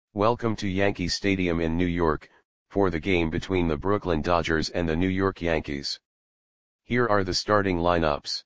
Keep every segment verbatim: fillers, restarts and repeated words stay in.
Welcome to Yankee Stadium in New York, for the game between the Brooklyn Dodgers and the New York Yankees. Here are the starting lineups.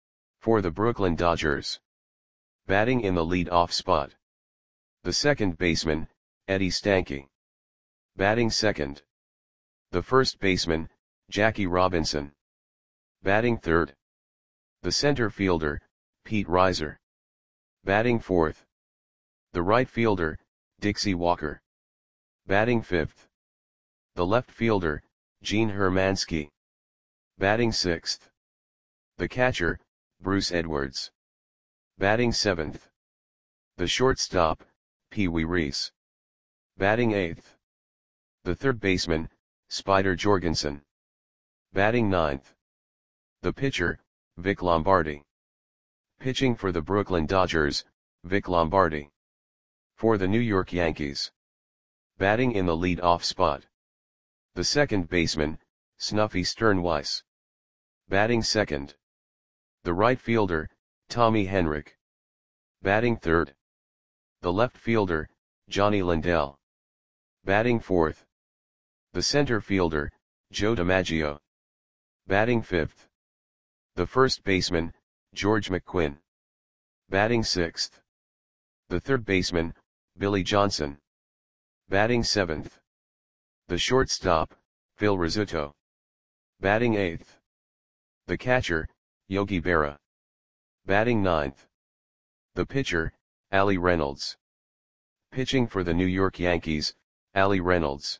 For the Brooklyn Dodgers. Batting in the lead-off spot. The second baseman, Eddie Stanky. Batting second. The first baseman, Jackie Robinson. Batting third. The center fielder, Pete Reiser. Batting fourth. The right fielder, Dixie Walker. Batting fifth. The left fielder, Gene Hermansky. Batting sixth. The catcher, Bruce Edwards. Batting seventh. The shortstop, Pee Wee Reese. Batting eighth. The third baseman, Spider Jorgensen. Batting ninth. The pitcher, Vic Lombardi. Pitching for the Brooklyn Dodgers, Vic Lombardi. For the New York Yankees. Batting in the lead-off spot. The second baseman, Snuffy Sternweiss. Batting second. The right fielder, Tommy Henrich. Batting third. The left fielder, Johnny Lindell. Batting fourth. The center fielder, Joe DiMaggio. Batting fifth. The first baseman, George McQuinn. Batting sixth. The third baseman, Billy Johnson. Batting seventh. The shortstop, Phil Rizzuto. Batting eighth. The catcher, Yogi Berra. Batting ninth. The pitcher, Ali Reynolds. Pitching for the New York Yankees, Ali Reynolds.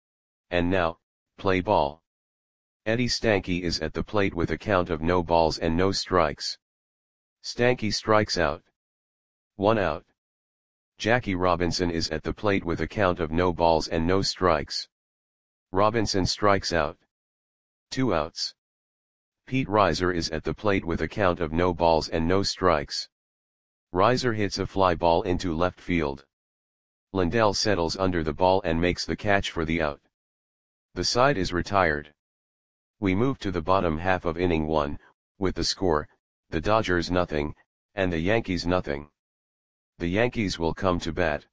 And now, play ball. Eddie Stanky is at the plate with a count of no balls and no strikes. Stanky strikes out. One out. Jackie Robinson is at the plate with a count of no balls and no strikes. Robinson strikes out. Two outs. Pete Reiser is at the plate with a count of no balls and no strikes. Reiser hits a fly ball into left field. Lindell settles under the ball and makes the catch for the out. The side is retired. We move to the bottom half of inning one, with the score, the Dodgers nothing, and the Yankees nothing. The Yankees will come to bat.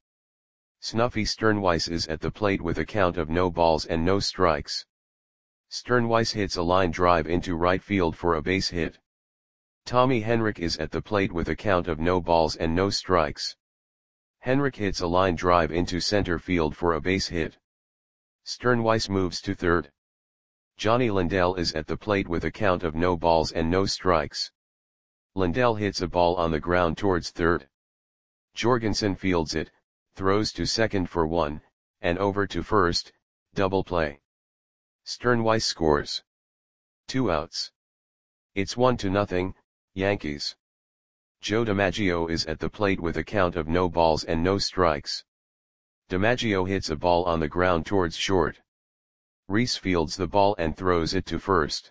Snuffy Sternweiss is at the plate with a count of no balls and no strikes. Sternweiss hits a line drive into right field for a base hit. Tommy Henrich is at the plate with a count of no balls and no strikes. Henrich hits a line drive into center field for a base hit. Sternweiss moves to third. Johnny Lindell is at the plate with a count of no balls and no strikes. Lindell hits a ball on the ground towards third. Jorgensen fields it, throws to second for one, and over to first, double play. Sternweiss scores. Two outs. It's one to nothing, Yankees. Joe DiMaggio is at the plate with a count of no balls and no strikes. DiMaggio hits a ball on the ground towards short. Reese fields the ball and throws it to first.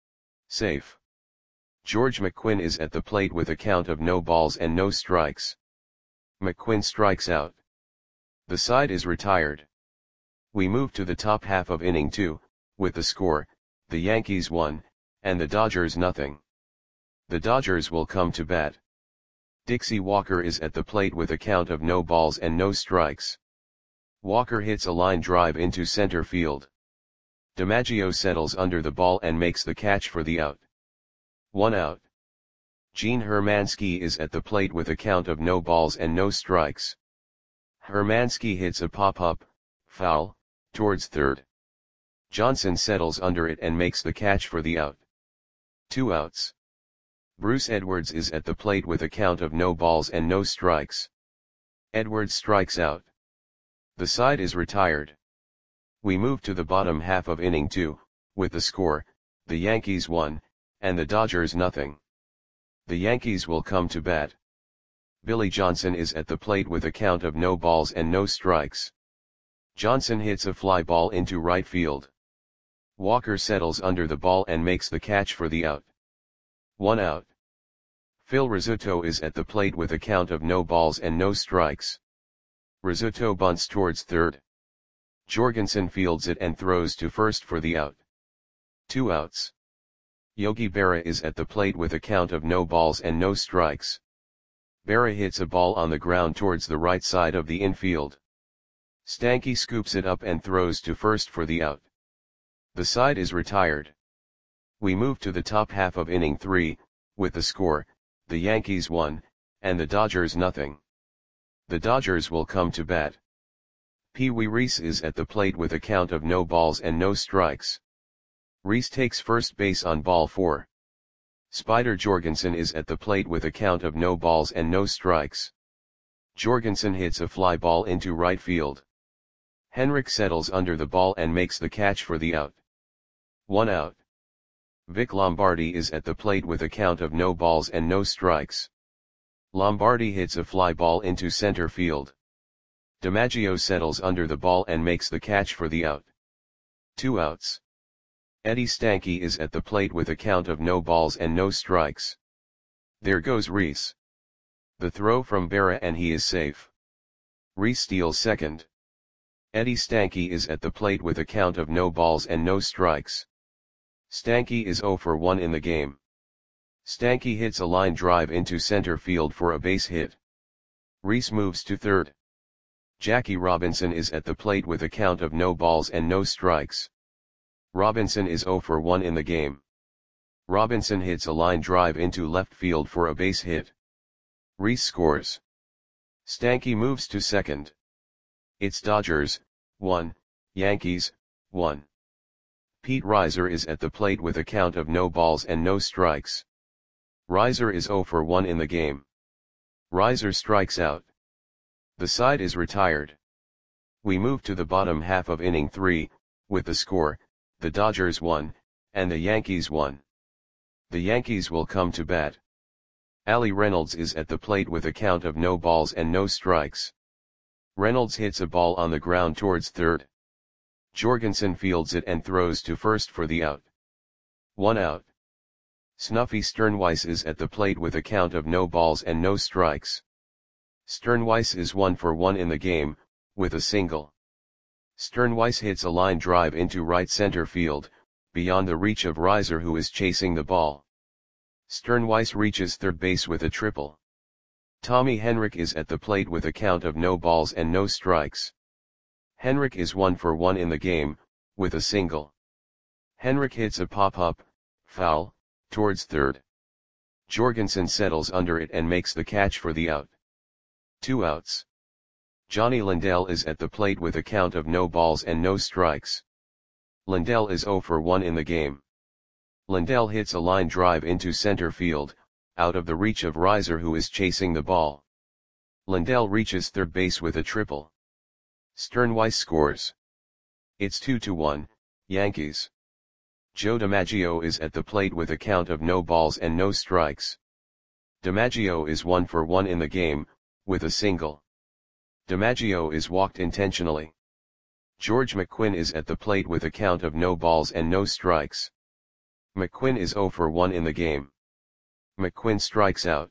Safe. George McQuinn is at the plate with a count of no balls and no strikes. McQuinn strikes out. The side is retired. We move to the top half of inning two, with the score, the Yankees one, and the Dodgers nothing. The Dodgers will come to bat. Dixie Walker is at the plate with a count of no balls and no strikes. Walker hits a line drive into center field. DiMaggio settles under the ball and makes the catch for the out. One out. Gene Hermansky is at the plate with a count of no balls and no strikes. Hermansky hits a pop-up, foul, towards third. Johnson settles under it and makes the catch for the out. Two outs. Bruce Edwards is at the plate with a count of no balls and no strikes. Edwards strikes out. The side is retired. We move to the bottom half of inning two, with the score, the Yankees one, and the Dodgers nothing. The Yankees will come to bat. Billy Johnson is at the plate with a count of no balls and no strikes. Johnson hits a fly ball into right field. Walker settles under the ball and makes the catch for the out. One out. Phil Rizzuto is at the plate with a count of no balls and no strikes. Rizzuto bunts towards third. Jorgensen fields it and throws to first for the out. Two outs. Yogi Berra is at the plate with a count of no balls and no strikes. Berra hits a ball on the ground towards the right side of the infield. Stanky scoops it up and throws to first for the out. The side is retired. We move to the top half of inning three, with the score, the Yankees one, and the Dodgers nothing. The Dodgers will come to bat. Pee Wee Reese is at the plate with a count of no balls and no strikes. Reese takes first base on ball four. Spider Jorgensen is at the plate with a count of no balls and no strikes. Jorgensen hits a fly ball into right field. Henrik settles under the ball and makes the catch for the out. One out. Vic Lombardi is at the plate with a count of no balls and no strikes. Lombardi hits a fly ball into center field. DiMaggio settles under the ball and makes the catch for the out. Two outs. Eddie Stanky is at the plate with a count of no balls and no strikes. There goes Reese. The throw from Berra and he is safe. Reese steals second. Eddie Stanky is at the plate with a count of no balls and no strikes. Stanky is oh for one in the game. Stanky hits a line drive into center field for a base hit. Reese moves to third. Jackie Robinson is at the plate with a count of no balls and no strikes. Robinson is oh for one in the game. Robinson hits a line drive into left field for a base hit. Reese scores. Stanky moves to second. It's Dodgers, one, Yankees, one. Pete Reiser is at the plate with a count of no balls and no strikes. Reiser is oh for one in the game. Reiser strikes out. The side is retired. We move to the bottom half of inning three, with the score, the Dodgers one, and the Yankees one. The Yankees will come to bat. Ali Reynolds is at the plate with a count of no balls and no strikes. Reynolds hits a ball on the ground towards third. Jorgensen fields it and throws to first for the out. One out. Snuffy Sternweiss is at the plate with a count of no balls and no strikes. Sternweiss is one for one in the game, with a single. Sternweiss hits a line drive into right center field, beyond the reach of Reiser who is chasing the ball. Sternweiss reaches third base with a triple. Tommy Henrik is at the plate with a count of no balls and no strikes. Henrik is one for one in the game, with a single. Henrik hits a pop-up, foul, towards third. Jorgensen settles under it and makes the catch for the out. Two outs. Johnny Lindell is at the plate with a count of no balls and no strikes. Lindell is oh for one in the game. Lindell hits a line drive into center field, out of the reach of Reiser who is chasing the ball. Lindell reaches third base with a triple. Sternweiss scores. It's two to one, Yankees. Joe DiMaggio is at the plate with a count of no balls and no strikes. DiMaggio is one for one in the game, with a single. DiMaggio is walked intentionally. George McQuinn is at the plate with a count of no balls and no strikes. McQuinn is oh for one in the game. McQuinn strikes out.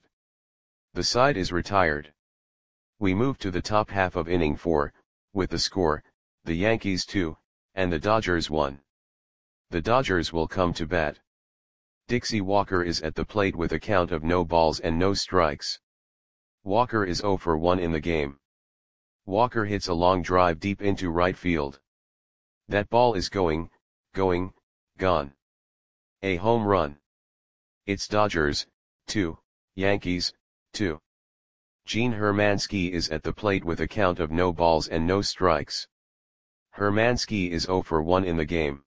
The side is retired. We move to the top half of inning four, with the score, the Yankees two, and the Dodgers one. The Dodgers will come to bat. Dixie Walker is at the plate with a count of no balls and no strikes. Walker is oh for one in the game. Walker hits a long drive deep into right field. That ball is going, going, gone. A home run. It's Dodgers, two, Yankees, two. Gene Hermansky is at the plate with a count of no balls and no strikes. Hermansky is oh for one in the game.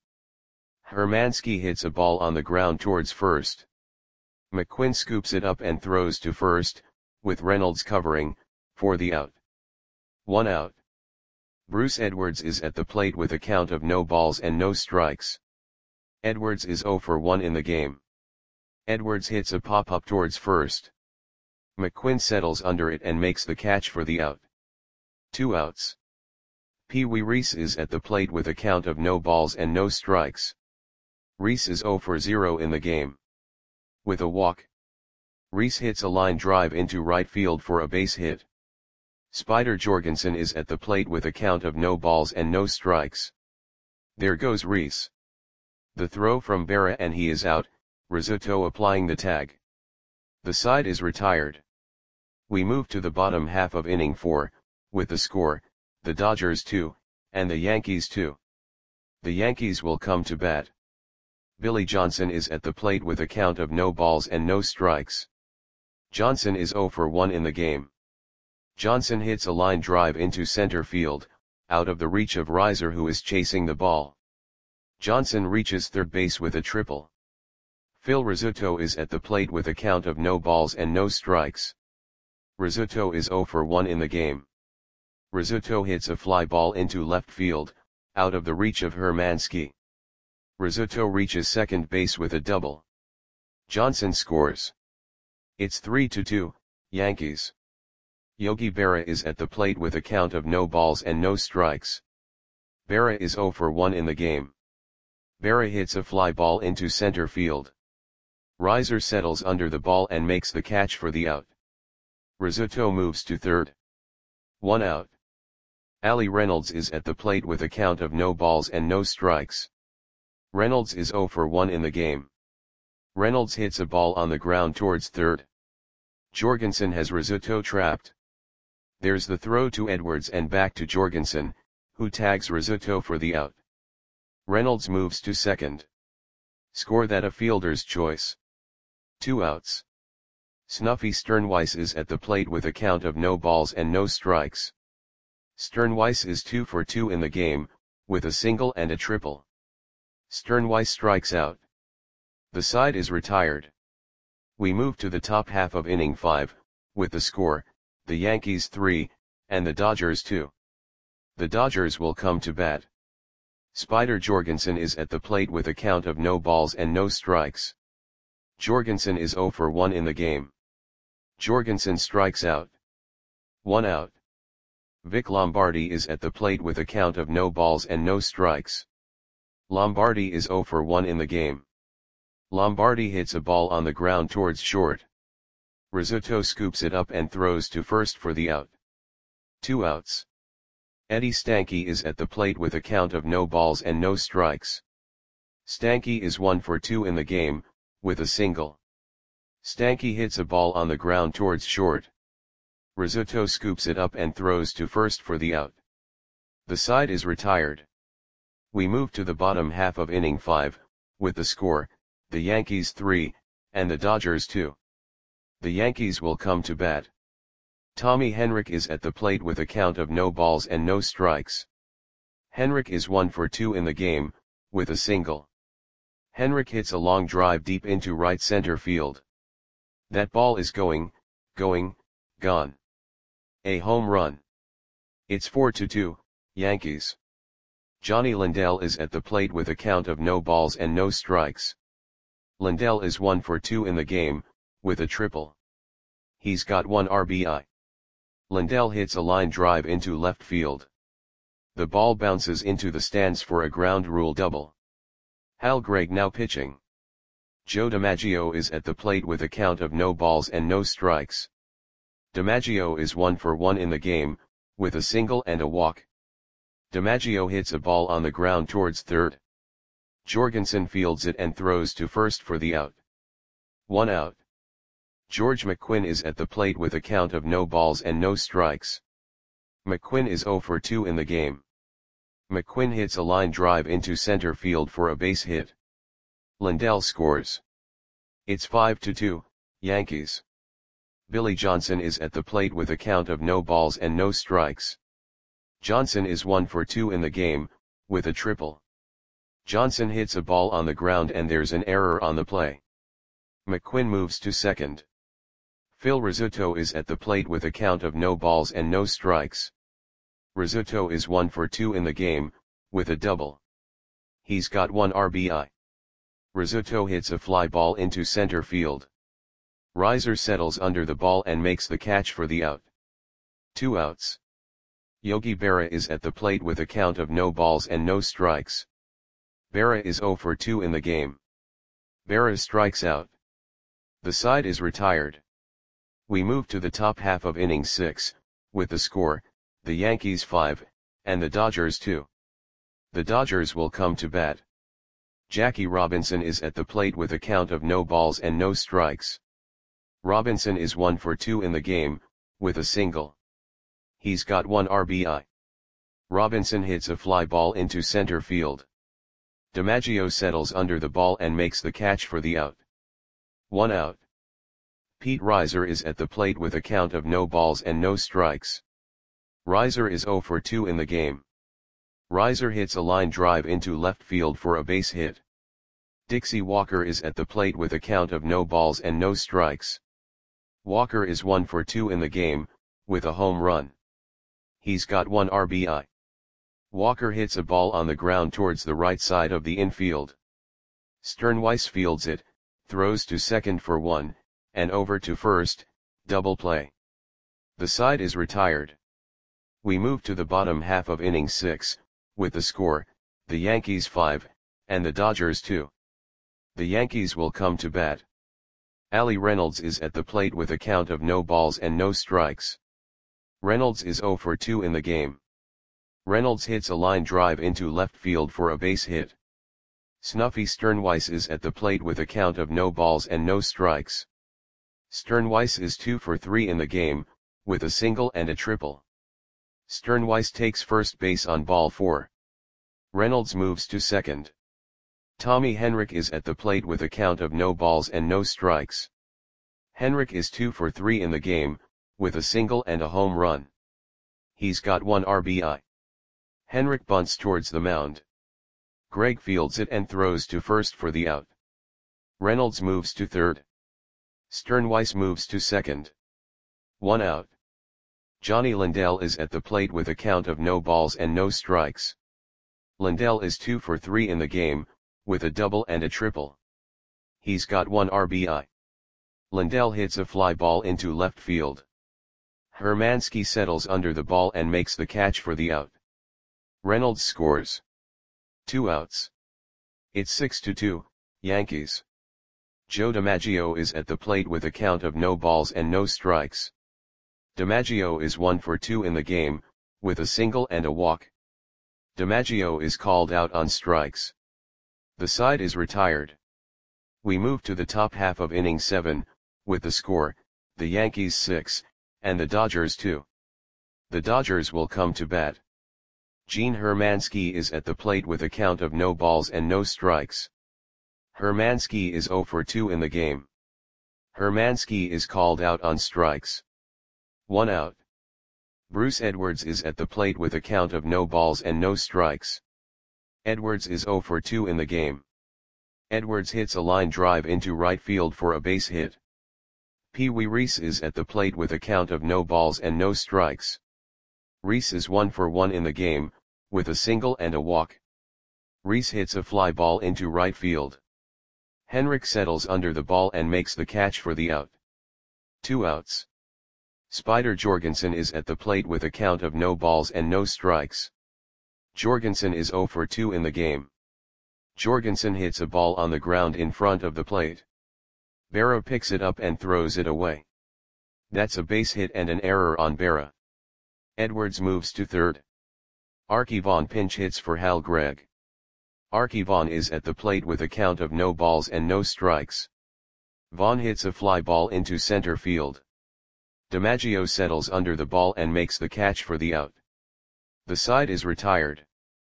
Hermansky hits a ball on the ground towards first. McQuinn scoops it up and throws to first, with Reynolds covering, for the out. One out. Bruce Edwards is at the plate with a count of no balls and no strikes. Edwards is oh for one in the game. Edwards hits a pop-up towards first. McQuinn settles under it and makes the catch for the out. Two outs. Pee Wee Reese is at the plate with a count of no balls and no strikes. Reese is oh for zero in the game. With a walk. Reese hits a line drive into right field for a base hit. Spider Jorgensen is at the plate with a count of no balls and no strikes. There goes Reese. The throw from Berra and he is out, Rizzuto applying the tag. The side is retired. We move to the bottom half of inning four, with the score, the Dodgers two, and the Yankees two. The Yankees will come to bat. Billy Johnson is at the plate with a count of no balls and no strikes. Johnson is zero for one in the game. Johnson hits a line drive into center field, out of the reach of Reiser, who is chasing the ball. Johnson reaches third base with a triple. Phil Rizzuto is at the plate with a count of no balls and no strikes. Rizzuto is zero for one in the game. Rizzuto hits a fly ball into left field, out of the reach of Hermansky. Rizzuto reaches second base with a double. Johnson scores. It's three to two, Yankees. Yogi Berra is at the plate with a count of no balls and no strikes. Berra is zero for one in the game. Berra hits a fly ball into center field. Reiser settles under the ball and makes the catch for the out. Rizzuto moves to third. One out. Ali Reynolds is at the plate with a count of no balls and no strikes. Reynolds is zero for one in the game. Reynolds hits a ball on the ground towards third. Jorgensen has Rizzuto trapped. There's the throw to Edwards and back to Jorgensen, who tags Rizzuto for the out. Reynolds moves to second. Score that a fielder's choice. Two outs. Snuffy Sternweiss is at the plate with a count of no balls and no strikes. Sternweiss is two for two in the game, with a single and a triple. Sternweiss strikes out. The side is retired. We move to the top half of inning five, with the score, the Yankees three, and the Dodgers two. The Dodgers will come to bat. Spider Jorgensen is at the plate with a count of no balls and no strikes. Jorgensen is zero for one in the game. Jorgensen strikes out. One out. Vic Lombardi is at the plate with a count of no balls and no strikes. Lombardi is zero for one in the game. Lombardi hits a ball on the ground towards short. Rizzuto scoops it up and throws to first for the out. Two outs. Eddie Stanky is at the plate with a count of no balls and no strikes. Stanky is one for two in the game, with a single. Stanky hits a ball on the ground towards short. Rizzuto scoops it up and throws to first for the out. The side is retired. We move to the bottom half of inning five, with the score, the Yankees three, and the Dodgers two. The Yankees will come to bat. Tommy Henrich is at the plate with a count of no balls and no strikes. Henrich is one for two in the game, with a single. Henrich hits a long drive deep into right center field. That ball is going, going, gone. A home run. It's four to two, Yankees. Johnny Lindell is at the plate with a count of no balls and no strikes. Lindell is one for two in the game, with a triple. He's got one R B I. Lindell hits a line drive into left field. The ball bounces into the stands for a ground rule double. Hal Gregg now pitching. Joe DiMaggio is at the plate with a count of no balls and no strikes. DiMaggio is one for one in the game, with a single and a walk. DiMaggio hits a ball on the ground towards third. Jorgensen fields it and throws to first for the out. One out. George McQuinn is at the plate with a count of no balls and no strikes. McQuinn is zero for two in the game. McQuinn hits a line drive into center field for a base hit. Lindell scores. It's five to two, Yankees. Billy Johnson is at the plate with a count of no balls and no strikes. Johnson is one for two in the game, with a triple. Johnson hits a ball on the ground and there's an error on the play. McQuinn moves to second. Phil Rizzuto is at the plate with a count of no balls and no strikes. Rizzuto is one for two in the game, with a double. He's got one R B I. Rizzuto hits a fly ball into center field. Reiser settles under the ball and makes the catch for the out. Two outs. Yogi Berra is at the plate with a count of no balls and no strikes. Berra is zero for two in the game. Berra strikes out. The side is retired. We move to the top half of inning six, with the score, the Yankees five, and the Dodgers two. The Dodgers will come to bat. Jackie Robinson is at the plate with a count of no balls and no strikes. Robinson is one for two in the game, with a single. He's got one R B I. Robinson hits a fly ball into center field. DiMaggio settles under the ball and makes the catch for the out. One out. Pete Reiser is at the plate with a count of no balls and no strikes. Reiser is zero for two in the game. Reiser hits a line drive into left field for a base hit. Dixie Walker is at the plate with a count of no balls and no strikes. Walker is one for two in the game, with a home run. He's got one R B I. Walker hits a ball on the ground towards the right side of the infield. Sternweiss fields it, throws to second for one, and over to first, double play. The side is retired. We move to the bottom half of inning six, with the score, the Yankees five, and the Dodgers two. The Yankees will come to bat. Ali Reynolds is at the plate with a count of no balls and no strikes. Reynolds is zero for two in the game. Reynolds hits a line drive into left field for a base hit. Snuffy Sternweiss is at the plate with a count of no balls and no strikes. Sternweiss is two for three in the game, with a single and a triple. Sternweiss takes first base on ball four. Reynolds moves to second. Tommy Henrich is at the plate with a count of no balls and no strikes. Henrich is two for three in the game, with a single and a home run. He's got one R B I. Henrich bunts towards the mound. Greg fields it and throws to first for the out. Reynolds moves to third. Sternweiss moves to second. One out. Johnny Lindell is at the plate with a count of no balls and no strikes. Lindell is two for three in the game, with a double and a triple. He's got one R B I. Lindell hits a fly ball into left field. Hermansky settles under the ball and makes the catch for the out. Reynolds scores. Two outs. It's six to two, Yankees. Joe DiMaggio is at the plate with a count of no balls and no strikes. DiMaggio is one for two in the game, with a single and a walk. DiMaggio is called out on strikes. The side is retired. We move to the top half of inning seven, with the score, the Yankees six, and the Dodgers two. The Dodgers will come to bat. Gene Hermansky is at the plate with a count of no balls and no strikes. Hermansky is zero for two in the game. Hermansky is called out on strikes. One out. Bruce Edwards is at the plate with a count of no balls and no strikes. Edwards is zero for two in the game. Edwards hits a line drive into right field for a base hit. Pee Wee Reese is at the plate with a count of no balls and no strikes. Reese is one for one in the game, with a single and a walk. Reese hits a fly ball into right field. Henrich settles under the ball and makes the catch for the out. Two outs. Spider Jorgensen is at the plate with a count of no balls and no strikes. Jorgensen is zero for two in the game. Jorgensen hits a ball on the ground in front of the plate. Berra picks it up and throws it away. That's a base hit and an error on Berra. Edwards moves to third. Archie Vaughn pinch hits for Hal Gregg. Archie Vaughn is at the plate with a count of no balls and no strikes. Vaughn hits a fly ball into center field. DiMaggio settles under the ball and makes the catch for the out. The side is retired.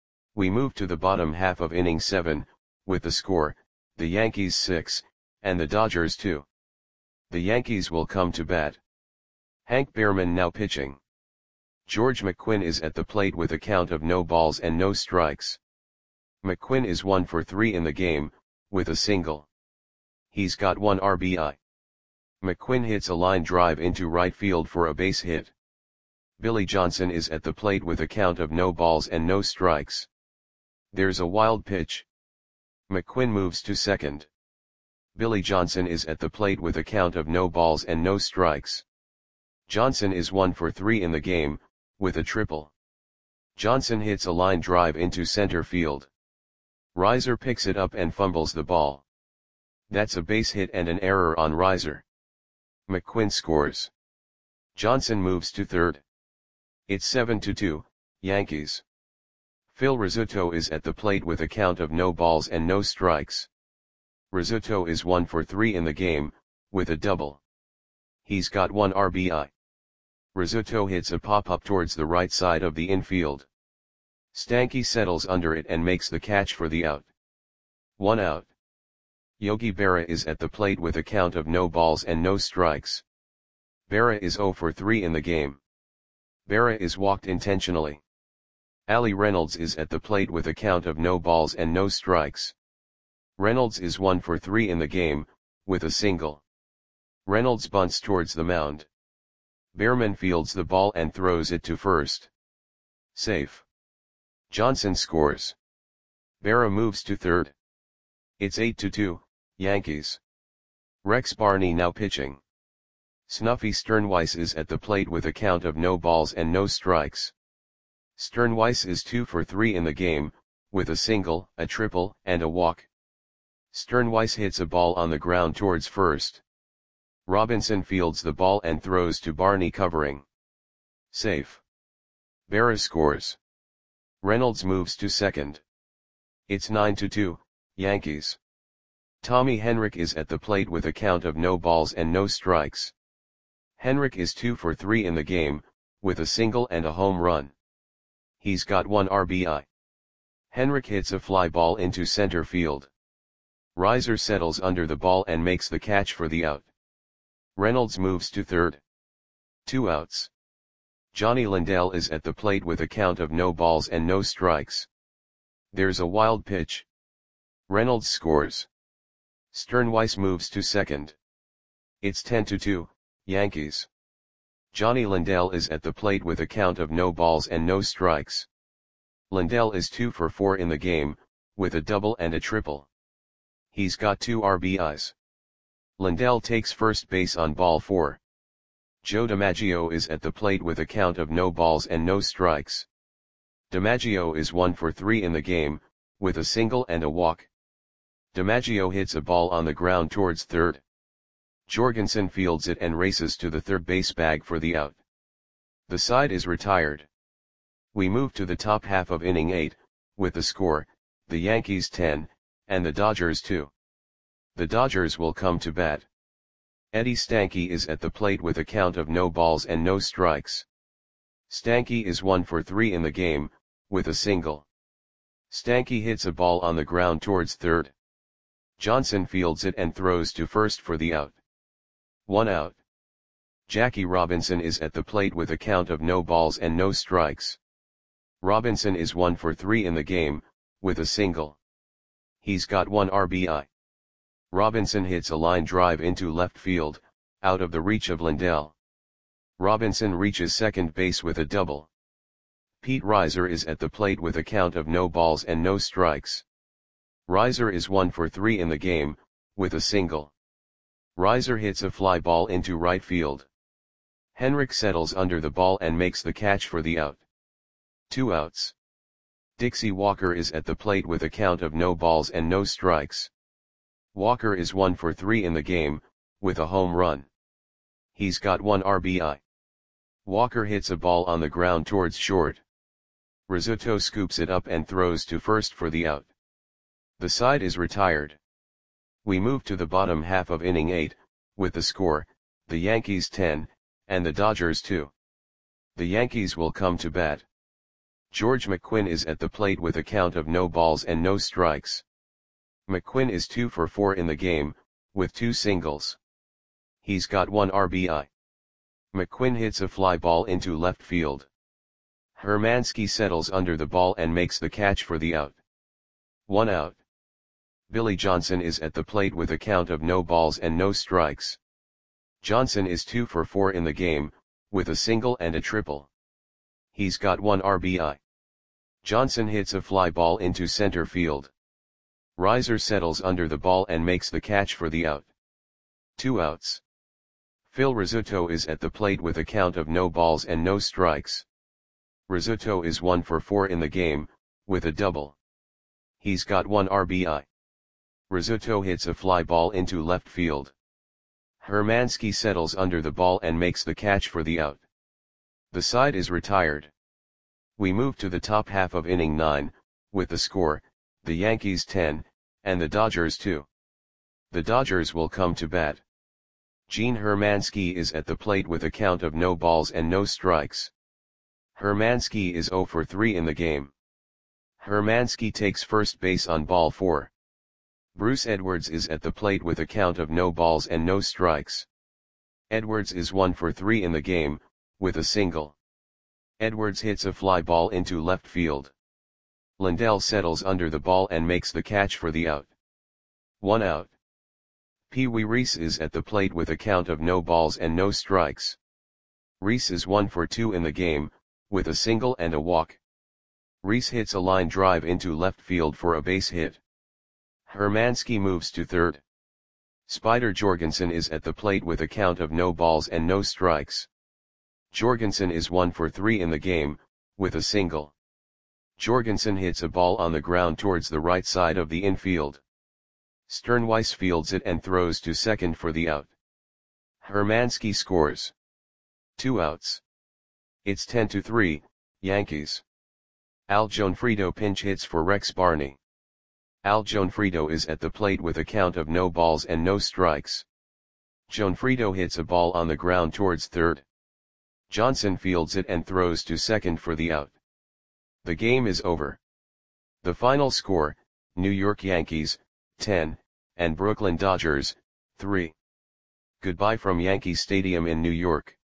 We move to the bottom half of inning seven, with the score, the Yankees six, and the Dodgers two. The Yankees will come to bat. Hank Behrman now pitching. George McQuinn is at the plate with a count of no balls and no strikes. McQuinn is one for three in the game, with a single. He's got one R B I. McQuinn hits a line drive into right field for a base hit. Billy Johnson is at the plate with a count of no balls and no strikes. There's a wild pitch. McQuinn moves to second. Billy Johnson is at the plate with a count of no balls and no strikes. Johnson is one for three in the game, with a triple. Johnson hits a line drive into center field. Reiser picks it up and fumbles the ball. That's a base hit and an error on Reiser. McQuinn scores. Johnson moves to third. It's seven to two, Yankees. Phil Rizzuto is at the plate with a count of no balls and no strikes. Rizzuto is one for three in the game, with a double. He's got one R B I. Rizzuto hits a pop-up towards the right side of the infield. Stanky settles under it and makes the catch for the out. One out. Yogi Berra is at the plate with a count of no balls and no strikes. Berra is zero for three in the game. Berra is walked intentionally. Ali Reynolds is at the plate with a count of no balls and no strikes. Reynolds is one for three in the game, with a single. Reynolds bunts towards the mound. Behrman fields the ball and throws it to first. Safe. Johnson scores. Berra moves to third. It's eight to two, Yankees. Rex Barney now pitching. Snuffy Sternweiss is at the plate with a count of no balls and no strikes. Sternweiss is two for three in the game, with a single, a triple, and a walk. Sternweiss hits a ball on the ground towards first. Robinson fields the ball and throws to Barney covering. Safe. Berra scores. Reynolds moves to second. It's nine to two, Yankees. Tommy Henrich is at the plate with a count of no balls and no strikes. Henrich is two for three in the game, with a single and a home run. He's got one R B I. Henrich hits a fly ball into center field. Reiser settles under the ball and makes the catch for the out. Reynolds moves to third. Two outs. Johnny Lindell is at the plate with a count of no balls and no strikes. There's a wild pitch. Reynolds scores. Sternweiss moves to second. It's ten to two, Yankees. Johnny Lindell is at the plate with a count of no balls and no strikes. Lindell is two for four in the game, with a double and a triple. He's got two R B Is. Lindell takes first base on ball four. Joe DiMaggio is at the plate with a count of no balls and no strikes. DiMaggio is one for three in the game, with a single and a walk. DiMaggio hits a ball on the ground towards third. Jorgensen fields it and races to the third base bag for the out. The side is retired. We move to the top half of inning eight, with the score, the Yankees ten, and the Dodgers two. The Dodgers will come to bat. Eddie Stanky is at the plate with a count of no balls and no strikes. Stanky is one for three in the game, with a single. Stanky hits a ball on the ground towards third. Johnson fields it and throws to first for the out. One out. Jackie Robinson is at the plate with a count of no balls and no strikes. Robinson is one for three in the game, with a single. He's got one R B I. Robinson hits a line drive into left field, out of the reach of Lindell. Robinson reaches second base with a double. Pete Reiser is at the plate with a count of no balls and no strikes. Reiser is one for three in the game, with a single. Reiser hits a fly ball into right field. Henrich settles under the ball and makes the catch for the out. Two outs. Dixie Walker is at the plate with a count of no balls and no strikes. Walker is one for three in the game, with a home run. He's got one R B I. Walker hits a ball on the ground towards short. Rizzuto scoops it up and throws to first for the out. The side is retired. We move to the bottom half of inning eight, with the score, the Yankees ten, and the Dodgers two. The Yankees will come to bat. George McQuinn is at the plate with a count of no balls and no strikes. McQuinn is two for four in the game, with two singles. He's got one R B I. McQuinn hits a fly ball into left field. Hermansky settles under the ball and makes the catch for the out. One out. Billy Johnson is at the plate with a count of no balls and no strikes. Johnson is two for four in the game, with a single and a triple. He's got one R B I. Johnson hits a fly ball into center field. Reiser settles under the ball and makes the catch for the out. Two outs. Phil Rizzuto is at the plate with a count of no balls and no strikes. Rizzuto is one for four in the game, with a double. He's got one R B I. Rizzuto hits a fly ball into left field. Hermansky settles under the ball and makes the catch for the out. The side is retired. We move to the top half of inning nine, with the score, the Yankees ten, and the Dodgers two. The Dodgers will come to bat. Gene Hermansky is at the plate with a count of no balls and no strikes. Hermansky is zero for three in the game. Hermansky takes first base on ball four. Bruce Edwards is at the plate with a count of no balls and no strikes. Edwards is one for three in the game, with a single. Edwards hits a fly ball into left field. Lindell settles under the ball and makes the catch for the out. One out. Pee Wee Reese is at the plate with a count of no balls and no strikes. Reese is one for two in the game, with a single and a walk. Reese hits a line drive into left field for a base hit. Hermansky moves to third. Spider Jorgensen is at the plate with a count of no balls and no strikes. Jorgensen is one for three in the game, with a single. Jorgensen hits a ball on the ground towards the right side of the infield. Sternweiss fields it and throws to second for the out. Hermansky scores. Two outs. It's ten to three, Yankees. Al Gionfriddo pinch hits for Rex Barney. Al Gionfriddo is at the plate with a count of no balls and no strikes. Gionfriddo hits a ball on the ground towards third. Johnson fields it and throws to second for the out. The game is over. The final score, New York Yankees, ten, and Brooklyn Dodgers, three. Goodbye from Yankee Stadium in New York.